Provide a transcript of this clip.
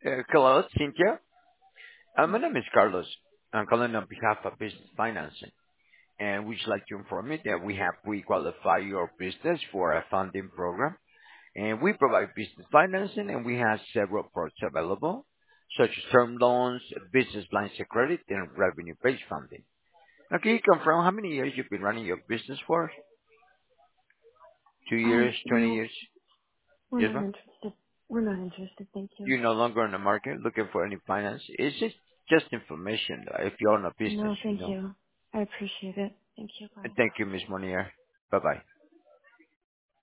Hello, Cynthia. My Yes. name is Carlos. I'm calling on behalf of Business Financing, and we'd like to inform you that we have pre-qualified your business for a funding program, and we provide business financing, and we have several products available, such as term loans, business lines of credit, and revenue-based funding. Now, can you confirm how many years you've been running your business for? 2 years, 20 No, years? we're Yes, not ma'am? interested. We're not interested. Thank you. You're no longer in the market looking for any finance. It's just information, if you own a business, No, thank you. I appreciate it. Thank you. And Bye. thank you, Ms. Monier. Bye-bye.